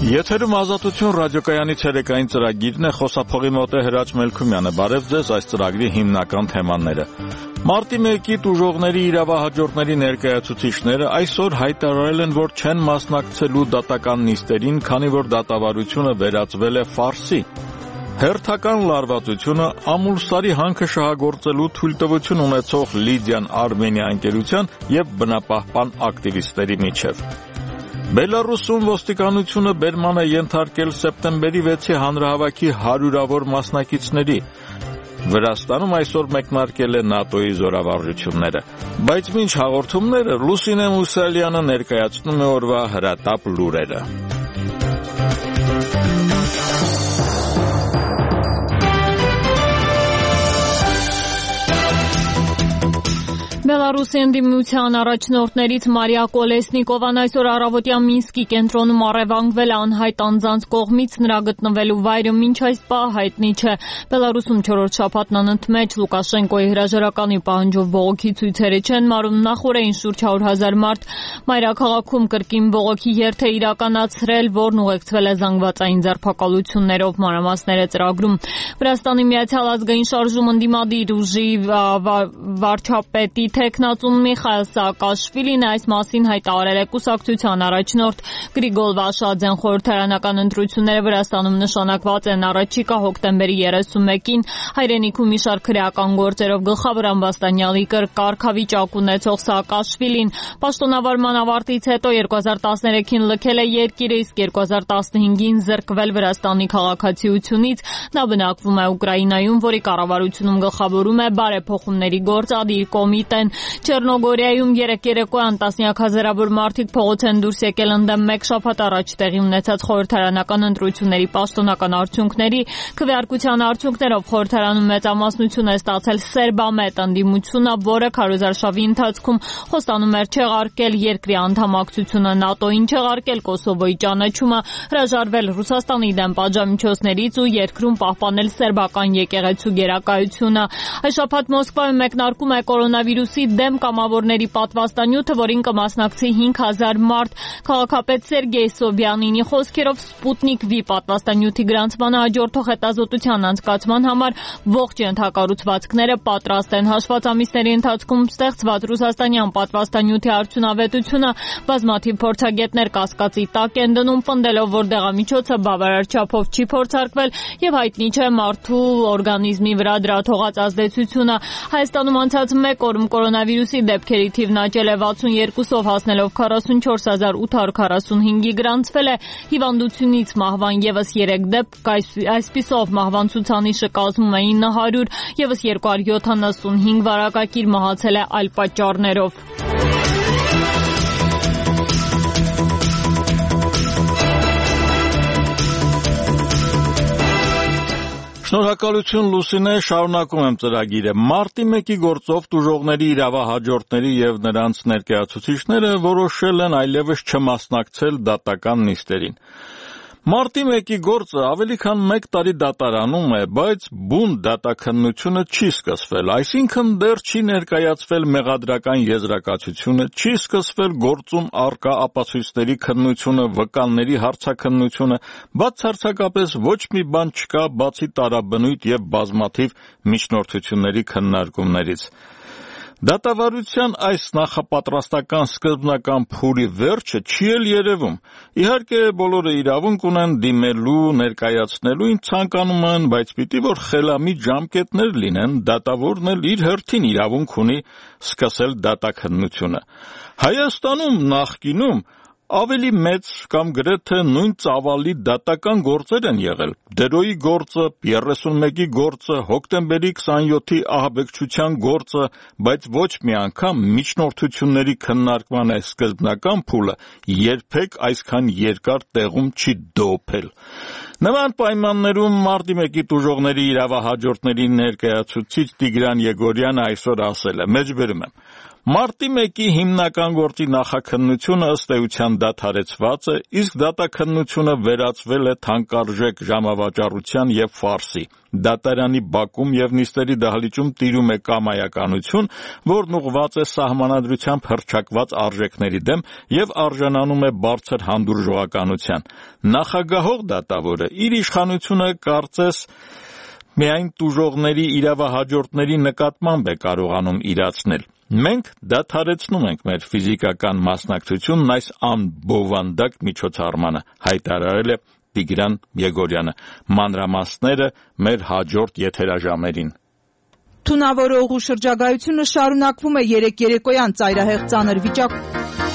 Եթերում Ազատություն ռադիոկայանի ցերեկային ծրագիրն է, խոսափողի մոտ է Հրաչ Մելքումյանը։ Բարև ձեզ, այս ծրագրի հիմնական թեմաները։ Մարտի 1-ի տուժողների իրավահաջորդների ներկայացուցիչները այսօր հայտարարել են, որ չեն մասնակցելու դատական նիստերին, քանի որ դատավարությունը վերածվել է ֆարսի։ Հերթական լարվածությունը Ամուլսարի հանքը շահագործելու թույլտվություն ունեցող Լիդիան Արմենիա ընկերության եւ բնապահպան ակտիվիստների միջև։ Բելարուսում ոստիկանությունը բերման է ենթարկել սեպտեմբերի 6-ի հանրահավաքի հարյուրավոր մասնակիցների։ Վրաստանում այսօր մեկնարկել է ՆԱՏՕ-ի զորավարժությունները։ Բայց մինչ հաղորդումները Լուսինե Մուսալյանը ներկայացնում է օրվա հրատապ լուրերը։ Բելարուսի ընդդիմության առաջնորդներից Մարիա Կոլեսնիկովան այսօր առավոտյան Մինսկի կենտրոնում առևանգվել է անհայտ անձանց կողմից, նրա գտնվելու վայրը մինչ այս պահ հայտնի չէ։ Բելարուսում 4-րդ շաբաթն անընդմեջ Լուկաշենկոյի հրաժարականի պահանջով բողոքի ցույցերը չեն մարում, նախորդին շուրջ 100,000 մարդ մայրաքաղաքում կրկին բողոքի երթ է իրականացրել, որն ուղեկցվել է զանգվածային ձերբակալություններով, մանրամասները ծրագրում։ Վրաստանի Միացյալ ազգային շարժում ընդդիմադիր ուժի վարչապետի Թեկնածուն Միխայել Սաակաշվիլին այս մասին հայտարարել է կուսակցության առաջնորդ Գրիգոլ Վաշադզեն։ Խորհրդարանական ընտրությունները Վրաստանում նշանակված են առաջիկա հոկտեմբերի 31-ին։ Հայրենիքում մի շարք քրեական գործերով գլխավոր ամբաստանյալի կարգավիճակ ունեցող Սաակաշվիլին պաշտոնավարման ավարտից հետո 2013-ին լքել է երկիրը, իսկ 2015-ին զրկվել Վրաստանի քաղաքացիությունից։ Նա բնակվում է Ուկրաինայում, որի կառավարությունում գլխավորում է բարեփոխումների գործադիր կոմիտեն։ Չեռնոգորիայում երեկոյան տասնյակ հազարավոր մարդիկ փողոց են դուրս եկել ընդդեմ մեկ շաբաթ առաջ տեղի ունեցած խորհրդարանական ընտրությունների պաշտոնական արդյունքների։ Քվեարկության արդյունքներով խորհրդարանում մեծամասնություն է ստացել սերբամետ ընդդիմությունը, որը քարոզարշավի ընթացքում խոստանում էր չեղարկել երկրի անդամակցությունը ՆԱՏՕ-ին, չեղարկել Կոսովոյի ճանաչումը, հրաժարվել Ռուսաստանի դեմ պատժամիջոցներից ու երկրում պահպանել սերբական եկեղեցու գերակայությունը։ Այս շաբաթ Մոսկվայում մեկնարկում է կորոնավիրուսի դեմ կամավորների պատվաստանյութը, որին կմասնակցի 5,000 մարդ։ Քաղաքապետ Սերգեյ Սոբյանինի խոսքերով Սպուտնիկ V պատվաստանյութի գրանցմանը հաջորդող հետազոտության անցկացման համար ողջ ենթակառուցվածքները պատրաստ են։ Հաշված ամիսների ընթացքում ստեղծված ռուսաստանյան պատվաստանյութի արդյունավետությունը բազմաթիվ փորձագետներ կասկածի տակ են դնում, պնդելով, որ դեղամիջոցը բավարար չափով չի փորձարկվել եւ հայտնի չէ մարդու օրգանիզմի վրա դրա թողած ազդեցությունը։ Հայաստանում անցած մեկ օրում կորոնավիրուսի դեպքերի թիվն աճել է 62-ով, հասնելով 44,845-ի, գրանցվել է հիվանդությունից մահվան եւս 3 դեպք, այսպիսով մահվան ցուցանիշը կազմում է 900, եւս 275 վարակակիր մահացել է այլ պատճառներով։ Շնորհակալություն Լուսինե, շարունակում եմ ծրագիրը։ Մարտի 1-ի գործով տուժողների իրավահաջորդների եւ նրանց ներկայացուցիչները որոշել են այլևս չմասնակցել դատական նիստերին։ Մարտի 1-ի գործը ավելի քան 1 տարի դատարանում է, բայց բուն դատաքննությունը չի սկսվել, այսինքն դեռ չի ներկայացվել մեղադրական եզրակացությունը, չի սկսվել գործում առկա ապացույցների քննությունը, վկանների հարցաքննությունը, բացարձակապես ոչ մի բան չկա, բացի տարաբնույթ եւ բազմաթիվ միջնորդությունների քննարկումներից։ Դատավարության այս նախապատրաստական սկզբնական փուլի վերջը չի էլ երևում։ Իհարկե բոլորը իրավունք ունեն դիմելու, ներկայացնելու, ինչ ցանկանում են, բայց պիտի որ խելամիտ ժամկետներ լինեն, դատավորն էլ իր հերթին իրավունք ունի սկսել դատաքննությունը։ Հայաստանում նախկինում ավելի մեծ կամ գրեթե նույն ծավալի դատական գործեր են եղել։ Դերոյի գործը, 31-ի գործը, հոկտեմբերի 27-ի ահաբեկչության գործը, բայց ոչ մի անգամ միջնորդությունների քննարկման այս սկզբնական փուլը երբեք այսքան երկար տեղում չի դոփել։ Նման պայմաններում մարտի 1-ի տուժողների իրավահաջորդների ներկայացուցիչ Տիգրան Եգորյանը այսօր ասել է, մեջբերում եմ. Մարտի 1-ի հիմնական գործի նախաքննությունը ըստ էության դադարեցված է, իսկ դատաքննությունը վերածվել է թանկարժեք ժամավաճառության եւ ֆարսի։ Դատարանի բակում եւ նիստերի դահլիճում տիրում է կամայականություն, որն ուղղված է սահմանադրությամբ հռչակված արժեքների դեմ եւ արժանանում է բարձր հանդուրժողականության։ Նախագահող դատավորը իր իշխանությունը կարծես միայն տուժողների իրավահաջորդների նկատմամբ է կարողանում իրացնել։ Մենք դադարեցնում ենք մեր ֆիզիկական մասնակցությունն այս անբովանդակ միջոցառմանը, հայտարարել է Տիգրան Եգորյանը։ Մանրամասները մեր հաջորդ եթերաժամերին։ Թունավորողու շրջագայությունը շարունակվում է երեկոյան ծայրահեղ ծանր վիճակում։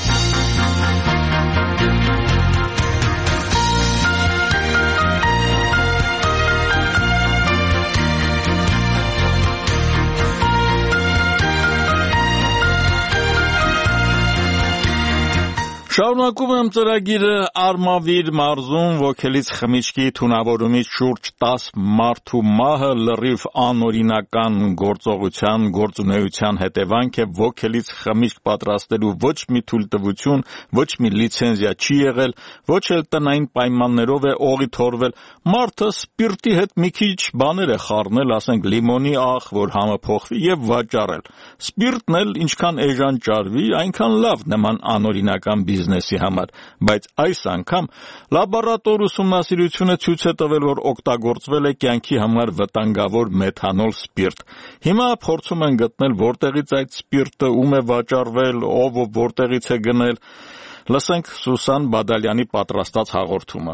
Շարունակում եմ ծրագիրը Արմավիր մարզում ոգելից խմիչքի թունավորումից շուրջ 10 մարդու մահը լրիվ անօրինական գործունեության հետևանք է ոգելից խմիչք պատրաստելու ոչ մի թույլտվություն, ոչ մի լիցենզիա չի եղել, ոչ էլ տնային պայմաններով է օղի թորվել, մարդը սպիրտի հետ մի քիչ բաներ է խառնել, ասենք լիմոնի աղ, որ համը փոխվի եւ վաճառել։ Սպիրտն էլ ինչքան էժան ճարվի, այնքան լավ նման անօրինական բիզնեսի համար, բայց այս անգամ լաբորատոր ուսումնասիրությունը ցույց է տվել, որ օգտագործվել է կյանքի համար վտանգավոր մեթանոլ սպիրտ։ Հիմա փորձում են գտնել որտեղից այդ սպիրտը, ում է վաճառվել, ով որտեղից է գնել։ Լսենք Սուսան Բադալյանի պատրաստած հաղորդումը։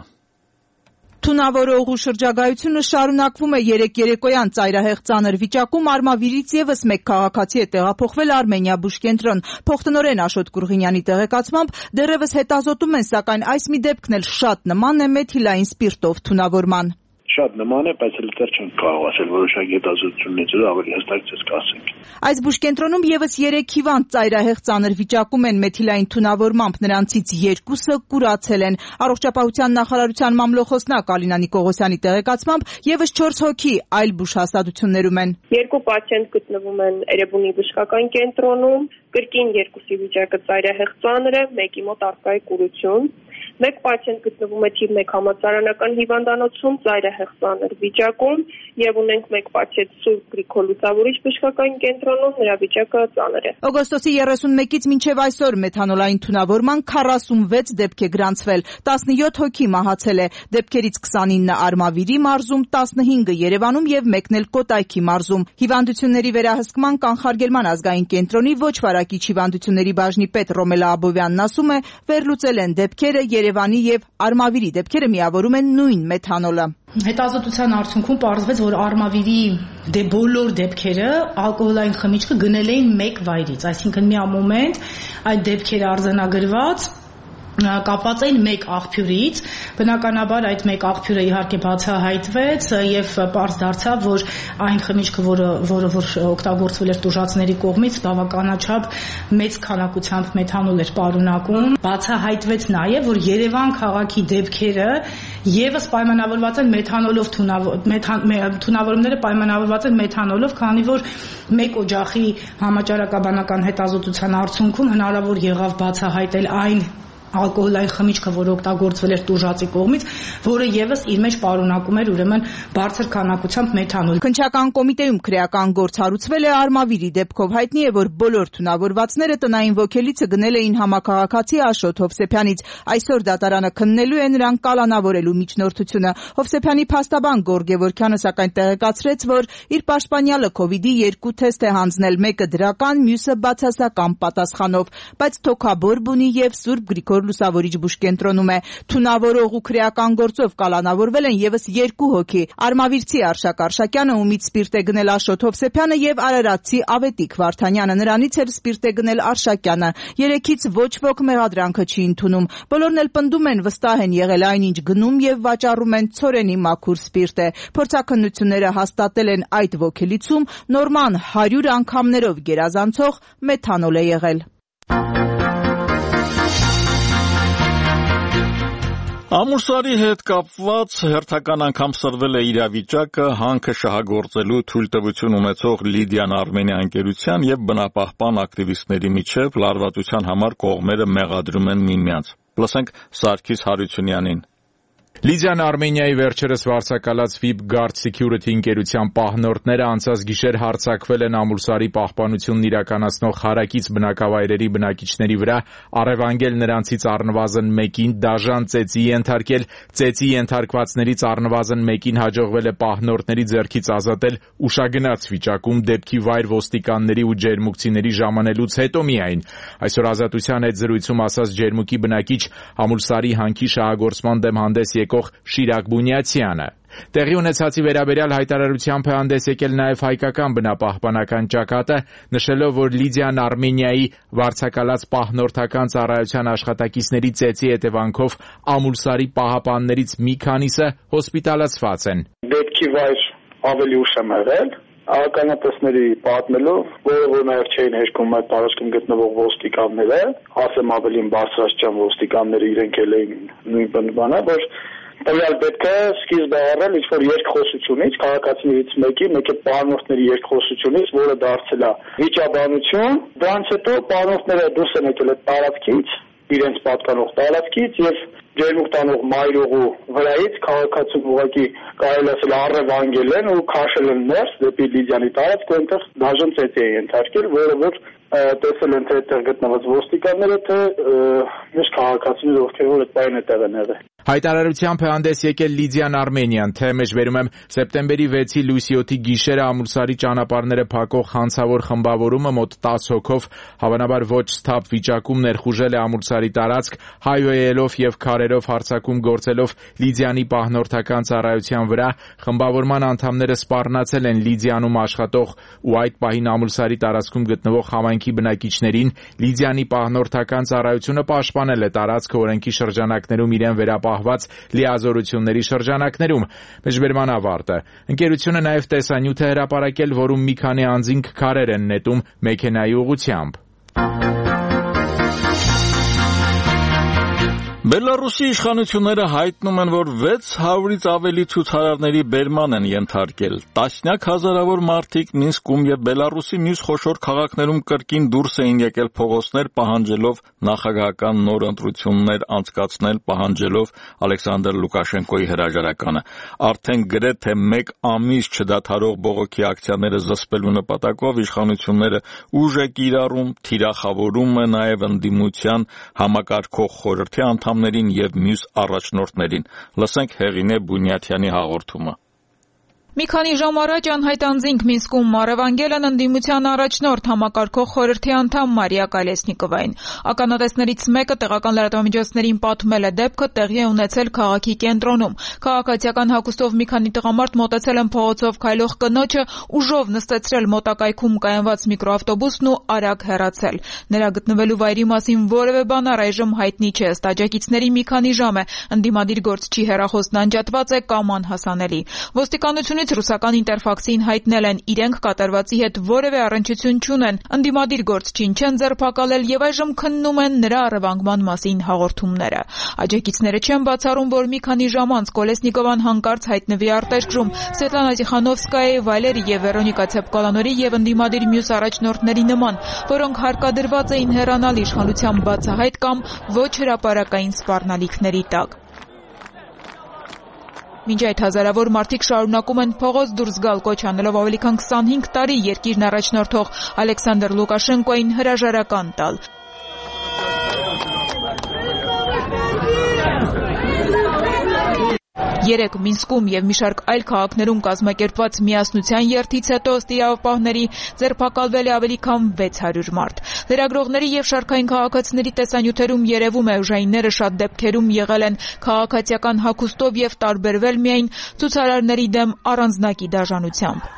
Թունավորողու շրջագայությունը շարունակվում է երեկոյան ծայրահեղ ծանր վիճակում Արմավիրից եւս մեկ քաղաքացի է տեղափոխվել Արմենիա բուժկենտրոն։ Փոխտնօրեն Աշոտ Կուրղինյանի տեղեկացմամբ դեռևս հետազոտում են, սակայն այս մի դեպքն էլ շատ նման է մեթիլային սպիրտով թունավորման։ Շատ նման է, բայց էլ դեռ չենք կարող ասել որոշակի հետազոտություններից հետո ավելի հստակ ցույց կասենք։ Այս բուժկենտրոնում եւս 3 հիվանդ ծայրահեղ ծանր վիճակում են մեթիլային թունավորմամբ, նրանցից 2-ը կուրացել են։ Առողջապահության նախարարության մամլոխոսնակ Ալինա Նիկողոսյանի տեղեկացմամբ եւս 4 հոգի այլ բուժհաստատություններում են։ 2 պացիենտ գտնվում են Էրեբունի բժշկական կենտրոնում, կրկին 2-ի վիճակը ծայրահեղ ծանր է, 1-ի մոտ առկա է կուրություն։ 1 պացիենտ գտնվում է թիվ 1 համալսարանական հիվանդանոցում ծայրահեղ ծանր վիճակում եւ ունենք 1 պացիենտ Սուրբ Գրիգոր Լուսավորիչ բժշկական կենտրոնում, նրա վիճակը ծանր է։ Օգոստոսի 31-ից մինչև այսօր մեթանոլային թունավորման 46 դեպք է գրանցվել, 17 հոգի մահացել է, դեպքերից 29-ը Արմավիրի մարզում, 15-ը Երևանում եւ 1-ն էլ Կոտայքի մարզում։ Հիվանդությունների վերահսկման կանխարգելման ազգային կենտրոնի ոչ վարակիչ հիվանդությունների բաժնի պետ Ռոմելա Աբովյանն ասում է, վերլուծել են դեպքերը, Երևանի եւ Արմավիրի դեպքերը միավորում են նույն մեթանոլը։ Հետազոտության արդյունքում պարզվեց, որ Արմավիրի բոլոր դեպքերը ալկոհոլային խմիչքը գնել էին մեկ վայրից, այսինքն մի մոմենտ այդ դեպքերը արձանագրված կապված էին մեկ աղբյուրից, բնականաբար այդ մեկ աղբյուրը իհարկե բացահայտվեց եւ պարզ դարձավ, որ այն խմիչքը, որը օգտագործվել էր տուժածների կողմից, բավականաչափ մեծ քանակությամբ մեթանոլ էր պարունակում։ Բացահայտվեց նաեւ, որ Երևան քաղաքի դեպքերը եւս պայմանավորված են մեթանոլով թունավորումները պայմանավորված են մեթանոլով, քանի որ մեկ օջախի համաճարակաբանական հետազոտության արդյունքում հնարավոր եղավ բացահայտել այն ալկոհոլային խմիչքը, որը օգտագործվել էր տուժածի կողմից, որը եւս իր մեջ պարունակում էր ուրեմն բարձր քանակությամբ մեթանոլ։ Քննչական կոմիտեում քրեական գործ հարուցվել է Արմավիրի դեպքով։ Հայտնի է, որ բոլոր թունավորվածները տնային ոգելիցը գնել էին համակարգացի Աշոտ Հովսեփյանից։ Այսօր դատարանը քննելու է նրան կալանավորելու միջնորդությունը։ Հովսեփյանի փաստաբան Գորգ Գևորգյանը սակայն տեղեկացրեց, որ իր պաշտպանյալը COVID-ի 2 թեստ է հանձնել, մեկը դրական, մյուսը բացասական պատասխանով, բայց թոքաբոր բունի եւ Սուրբ Գրիգոր Լուսավորիչ բուժկենտրոնում է։ Թունավորող ու քրեական գործով կալանավորվել են եւս 2 հոգի։ Արմավիրցի Արշակ Արշակյանը, ումից սպիրտ է գնել Աշոտ Հովսեփյանը եւ Արարատցի Ավետիք Վարդանյանը, նրանից էլ սպիրտ է գնել Արշակյանը։ 3-ից ոչ ոք մեղադրանքը չի ընդունում։ Բոլորն էլ պնդում են, վստահ են եղել այնինչ գնում եւ վաճառում են ցորենի մաքուր սպիրտ է։ Փորձաքննությունները հաստատել են այդ ոգելիցում նորման 100 անգամներով գերազանցող մեթանոլ է եղել։ Ամուրսարի հետ կապված հերթական անգամ սրվել է իրավիճակը հանքը շահագործելու թույլտվություն ունեցող Լիդիան Արմենիա ընկերության եւ բնապահպան ակտիվիստների միջև լարվածության համար կողմերը մեղադրում են միմյանց։ Լսենք Սարգիս Հարությունյանին։ Լիդիան Արմենիայի վերջերս վարձակալած VIP Guard Security ընկերության պահնորդները անցած գիշեր հարձակվել են Ամուրսարի պահպանությունն իրականացնող հարակից բնակավայրերի բնակիչների վրա, առևանգել նրանցից առնվազն մեկին, դաժան ծեծի ենթարկել, ծեծի ենթարկվածներից առնվազն մեկին հաջողվել է պահնորդների ձեռքից ազատել ուշագնաց վիճակում դեպքի վայր ոստիկանների ու ջերմուկցիների ժամանելուց հետո միայն։ Այսօր Ազատության հետ զրույցում ասաց ջերմուկի բնակիչ Ամուրսարի հանքի շահագործման դեմ հանդես եկող Շիրակ Բունյացյանը։ Տեղի ունեցածի վերաբերյալ հայտարարությամբ է հանդես եկել նաև հայկական բնապահպանական ճակատը, նշելով, որ Լիդիան Արմենիայի վարձակալած պահնորդական ծառայության աշխատակիցների ծեծի հետևանքով Ամուրսարի պահապաններից մի քանիսը հոսպիտալացված են։ Դեպքի վայր ավելի ուշ եմ եղել, ականատեսների պատմելով, որ նաև չէին հերքում այդ տարածքում գտնվող ոստիկանները, ասեմ ավելին բարձրաստիճան ոստիկանները իրենք էլ էին նույն բանը, որ տվյալ դեպքը սկիզբ է առել ինչ-որ երկխոսությունից, քաղաքացիներից մեկի պահնորդների երկխոսությունից, որը դարձել է վիճաբանություն, դրանից հետո պահնորդները դուրս են եկել այդ տարածքից, իրենց պատկանող տարածքից եւ ջերմուկ տանող մայրուղու վրայից քաղաքացուն ուղղակի կարելի ասել առևանգել են ու քաշել են ներս դեպի Լիդիանի տարածք, որտեղ դաժան ծեծի է ենթարկել, որը որ տեսել են թե այդտեղ գտնված ոստիկանները, թե մյուս քաղաքացիները, ովքեր որ այդ պահին այդտեղ են եղել։ Հայտարարությամբ է հանդես եկել Լիդիան Արմենիան, թե մեջբերում եմ սեպտեմբերի 6-ի լույսի 7-ի գիշերը Ամուրսարի ճանապարհները փակող հանցավոր խմբավորումը մոտ 10 հոգով հավանաբար ոչ սթափ վիճակում ներխուժել է Ամուրսարի տարածք, հայհոյելով եւ քարերով հարձակում գործելով Լիդիանի պահնորդական ծառայության վրա, խմբավորման անդամները սպառնացել են Լիդիանում աշխատող ու այդ պահին Ամուրսարի տարածքում գտնվող համայնքի բնակիչներին, Լիդիանի պահնորդական ծառայությունը պաշտպանել է տարածքը օրենքի շրջանակներում իրեն վերապահված լիազորությունների շրջանակներում։ Մեջբերման ավարտը։ Ընկերությունը նաև տեսանյութ է հրապարակել, որում մի քանի անձինք քարեր են նետում մեքենայի ուղղությամբ։ Բելարուսի իշխանությունները հայտնում են, որ 600-ից ավելի ցուցարարների բերման են ենթարկել։ Տասնյակ հազարավոր մարդիկ Մինսկում եւ Բելարուսի մյուս խոշոր քաղաքներում կրկին դուրս էին եկել փողոցներ, պահանջելով նախագահական նոր ընտրություններ անցկացնել, պահանջելով Ալեքսանդր Լուկաշենկոյի հրաժարականը։ Արդեն գրեթե 1 ամիս չդադարող բողոքի ակցիաները զսպելու նպատակով իշխանությունները ուժ է կիրառում, թիրախավորում է նաև ընդդիմության համակարգող խորհրդի անդամներին եւ մյուս առաջնորդներին։ Լսենք Հեղինե Բունյաթյանի հաղորդումը։ Մի քանի ժամ առաջ անհայտ անձինք Մինսկում առևանգել են ընդդիմության առաջնորդ համակարգող խորհրդի անդամ Մարիա Կալեսնիկովային։ Ականատեսներից մեկը տեղական լրատվամիջոցներին պատմել է դեպքը տեղի է ունեցել քաղաքի կենտրոնում։ Քաղաքացիական հագուստով մի քանի տղամարդ մոտեցել են փողոցով քայլող կնոջը, ուժով նստեցրել մոտակայքում կայանված միկրոավտոբուսն ու արագ հեռացել։ Նրա գտնվելու վայրի մասին որևէ բան առայժմ հայտնի չէ։ Ըստ մի քանի ժամ է ընդդիմադիր գործչի հեռախոսն անջատված է կամ անհասանելի։ Ոստիկանությունից ռուսական ինտերֆաքսին հայտնել են իրենք կատարվածի հետ որևէ առնչություն չունեն, ընդդիմադիր գործչին չեն ձերբակալել եւ այժմ քննում են նրա առևանգման մասին հաղորդումները։ Աջակիցները չեն բացառում, որ մի քանի ժամ անց Կոլեսնիկովան հանկարծ հայտնվի արտերկրում Սվետլանա Տիխանովսկայի, Վալերի եւ Վերոնիկա Ցեպկոլանորի եւ ընդդիմադիր մյուս առաջնորդների նման, որոնք հարկադրված էին հեռանալ իշխանության բացահայտ կամ ոչ հրապարակային սպառնալիքների տակ։ Մինչ այդ հազարավոր մարդիկ շարունակում են փողոց դուրս գալ, կոչ անելով ավելի քան 25 տարի երկիրն առաջնորդող Ալեքսանդր Լուկաշենկոյին հրաժարական տալ։ Երեկ Մինսկում եւ մի շարք այլ քաղաքներում կազմակերպված միասնության երթից հետո ըստ իրավապահների ձերբակալվել է ավելի քան 600 մարդ։ Լրագրողների եւ շարքային քաղաքացիների տեսանյութերում երևում է ուժայինները շատ դեպքերում եղել են քաղաքացիական հագուստով եւ տարբերվել միայն ցուցարարների դեմ առանձնակի դաժանությամբ։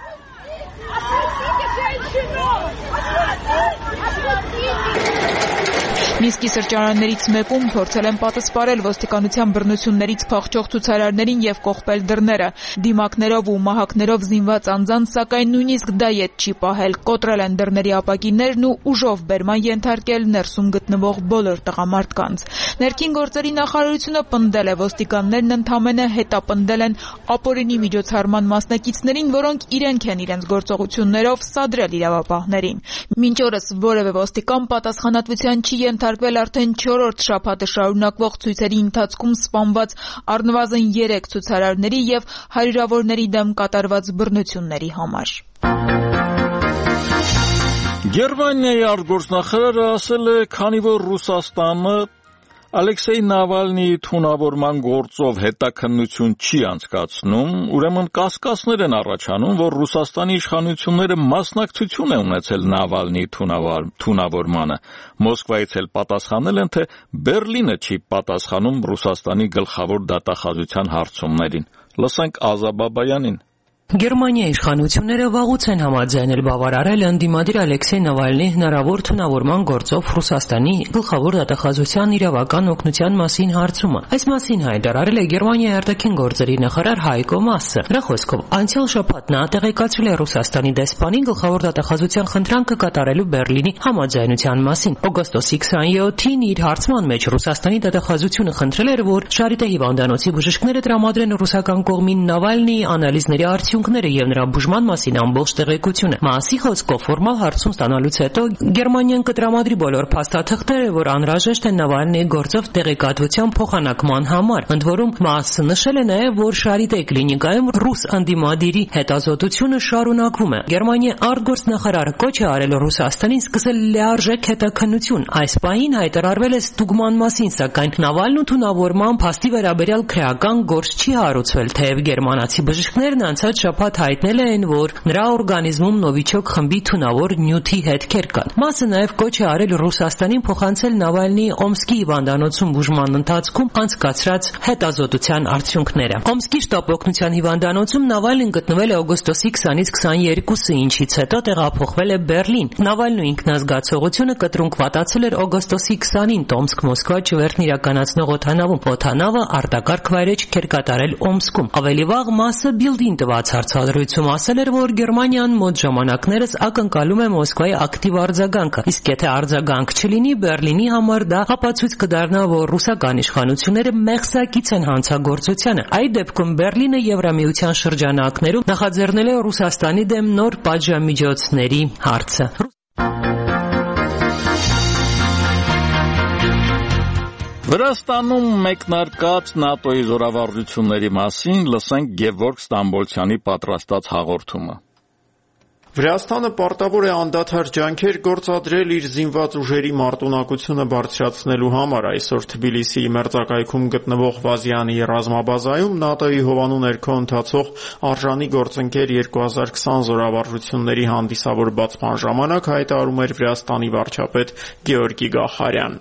Մինսկի սրճարաններից մեկում փորձել են պատասխանել ոստիկանության բռնություններից փախչող ցուցարարներին եւ կողպել դռները։ Դիմակներով ու մահակներով զինված անձանց սակայն նույնիսկ դա ետ չի պահել։ Կոտրել են դռների ապակիներն ու ուժով բերման ենթարկել ներսում գտնվող բոլոր տղամարդկանց։ Ներքին գործերի նախարարությունը պնդել է, ոստիկաններն ընդամենը հետապնդել են ապօրինի միջոցառման մասնակիցներին, որոնք իրենք են իրենց գործողություններով սադրել իրավապահներին։ Մինչ օրս որևէ ոստիկան պատասխանատվության չի ենթարկվել արդեն 4-րդ շաբաթը շարունակվող ցույցերի ընթացքում սպանված առնվազն 3 ցուցարարների եւ հարյուրավորների դեմ կատարված բռնությունների համար։ Գերմանիայի արտգործնախարարը ասել է, քանի որ Ռուսաստանը Ալեքսեյ Նավալնիի թունավորման գործով հետաքննություն չի անցկացնում, ուրեմն կասկածներ են առաջանում, որ Ռուսաստանի իշխանությունները մասնակցություն է ունեցել Նավալնիի թունավորմանը։ Մոսկվայից էլ պատասխանել են, թե Բերլինը չի պատասխանում Ռուսաստանի գլխավոր դատախազության հարցումներին։ Լսենք Ազա Բաբայանին։ Գերմանիայի իշխանությունները վաղուց են համաձայնել բավարարել ընդդիմադիր Ալեքսեյ Նավալնիի հնարավոր թունավորման գործով Ռուսաստանի գլխավոր դատախազության իրավական օգնության մասին հարցումը։ Այս մասին հայտարարել է Գերմանիայի արտաքին գործերի նախարար Հայկո Մասը։ Նրա խոսքով անցյալ շաբաթ նա տեղեկացրել է Ռուսաստանի դեսպանին գլխավոր դատախազության խնդրանքը կատարելու Բերլինի համաձայնության մասին։ Օգոստոսի 27-ին իր հարցման մեջ Ռուսաստանի դատախազությունը խնդրել էր, որ Շարիտե հիվանդանոցի բժիշկները տրամադրեն ռուսական կողմին Նավալնիի անալիզների արդյունքները եւ նրա բուժման մասին ամբողջ տեղեկությունը։ Մասի խոսքով ֆորմալ հարցում ստանալուց հետո Գերմանիան կտրամադրի բոլոր փաստաթղթերը, որ անհրաժեշտ են Նավալնիի գործով տեղեկատվության փոխանակման համար։ Ընդ որում Մասը նշել է նաեւ, որ Շարիտե կլինիկայում ռուս անդիմադիրի հետազոտությունը շարունակվում է։ Գերմանիայի արտգործնախարարը կոչ է արել Ռուսաստանին սկսել լիարժեք հետաքննություն։ Այս պահին հայտարարվել է ստուգման մասին, սակայն Նավալնու թունավորման փաստի վերաբերյալ քրեական գործ չի հարուցվել, թեև գերմանացի բժիշկներն անցած շաբաթ հայտնել են, որ նրա օրգանիզմում Նովիչոկ խմբի թունավոր նյութի հետքեր կան։ Մասը նաև կոչ է արել Ռուսաստանին փոխանցել Նավալնիի Օմսկի հիվանդանոցում բուժման ընթացքում անցկացրած հետազոտության արդյունքները։ Օմսկի շտապ օգնության հիվանդանոցում Նավալնին գտնվել է օգոստոսի 20-ից 22-ը, ինչից հետո տեղափոխվել է Բերլին։ Նավալնու ինքնազգացողությունը կտրունկ վատացել էր օգոստոսի 20-ին Տոմսկ-Մոսկվա ճվերթն իրականացնող օդանավում։ Օդանավը արտակարգ վայրէջք էր կատարել Օմսկում։ Ավելի վաղ Մասը Բիլդին տված հարցազրույցում ասել էր, որ Գերմանիան մոտ ժամանակներս ակնկալում է Մոսկվայի ակտիվ արձագանքը, իսկ եթե արձագանք չլինի, Բերլինի համար դա ապացույց կդառնա, որ ռուսական իշխանությունները մեղսակից են հանցագործությանը։ Այդ դեպքում Բերլինը Եվրամիության շրջանակներում նախաձեռնել է Ռուսաստանի դեմ նոր պատժամիջոցների հարցը։ Վրաստանում մեկնարկած ՆԱՏՕ-ի զորավարժությունների մասին լսենք Գևորգ Ստամբոլցյանի պատրաստած հաղորդումը։ Վրաստանը պարտավոր է անդադար ջանքեր գործադրել իր զինված ուժերի մարտունակությունը բարձրացնելու համար։ Այսօր Թբիլիսիի մերձակայքում գտնվող Վազյանի ռազմաբազայում ՆԱՏՕ-ի հովանու ներքո ընթացող արժանի գործընկեր 2020 զորավարժությունների հանդիսավոր բացման ժամանակ հայտարարում էր Վրաստանի վարչապետ Գեորգի Գախարյան։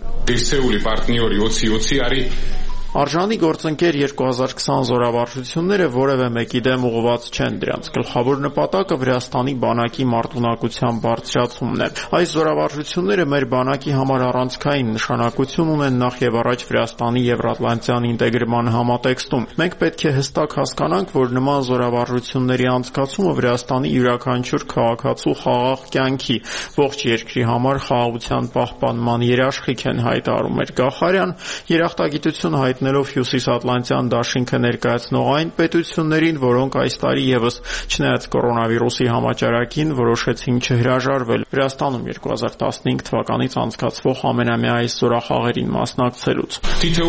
Արժանի գործընկեր 2020 զորավարժությունները որևէ մեկի դեմ ուղղված չեն, դրանց գլխավոր նպատակը Վրաստանի բանակի մարտունակության բարձրացումն է։ Այս զորավարժությունները մեր բանակի համար առանցքային նշանակություն ունեն նախ եւ առաջ Վրաստանի Եվրատլանտյան ինտեգրման համատեքստում։ Մենք պետք է հստակ հասկանանք, որ նման զորավարժությունների անցկացումը Վրաստանի յուրաքանչյուր քաղաքացու խաղաղ կյանքի, ողջ երկրի համար խաղաղության պահպանման երաշխիք են, հայտարարում էր Գախարյան, երախտագիտություն հայտնելով Հյուսիսատլանտյան դաշինքը ներկայացնող այն պետություններին, որոնք այս տարի եւս չնայած կորոնավիրուսի համաճարակին որոշեցին չհրաժարվել Վրաստանում 2015 թվականից անցկացվող ամենամյա այս զորախաղերին մասնակցելուց։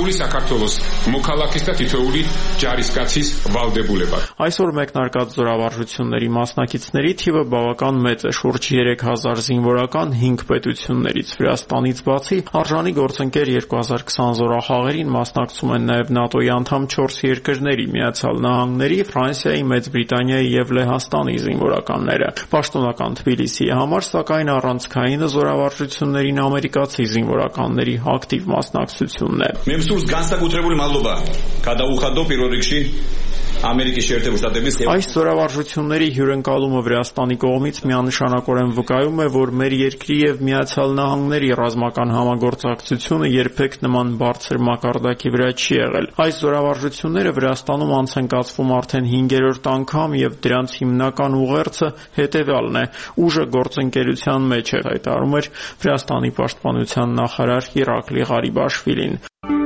Այսօր մեկնարկած զորավարժությունների մասնակիցների թիվը բավական մեծ է, շուրջ 3000 զինվորական 5 պետություններից։ Վրաստանից բացի արժանի գործընկեր 2020 զորախաղերին մասնակցում են նաև ՆԱՏՕ-ի անդամ 4 երկրների՝ Միացյալ Նահանգների, Ֆրանսիայի, Մեծ Բրիտանիայի եւ Լեհաստանի զինվորականները։ Պաշտոնական Թբիլիսիի համար, սակայն առանցքայինը զորավարժություններին ամերիկացի զինվորականների ակտիվ մասնակցությունն է։ Այս զորավարժությունների հյուրընկալումը Վրաստանի կողմից միանշանակորեն վկայում է, որ մեր երկրի եւ Միացյալ Նահանգների ռազմական համագործակցությունը երբեք նման բարձր մակարդակի վրա չի եղել։ Այս զորավարժությունները Վրաստանում անց են կացվում արդեն 5-րդ անգամ եւ դրանց հիմնական ուղերձը հետեւյալն է. ուժը գործընկերության մեջ է, հայտարարում էր Վրաստանի պաշտպանության նախարար Իրակլի Ղարիբաշվիլին։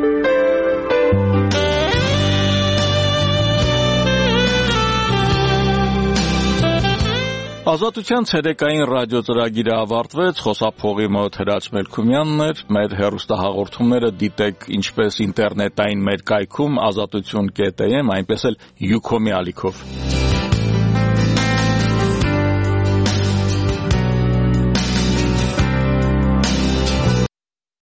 Ազատության ցերեկային ռադիոծրագիրը ավարտվեց, խոսափողի մոտ Հրաչ Մելքումյանն էր, մեր հեռուստահաղորդումները դիտեք ինչպես ինտերնետային մեր կայքում azatutun.am, այնպես էլ Յուքոմի ալիքով։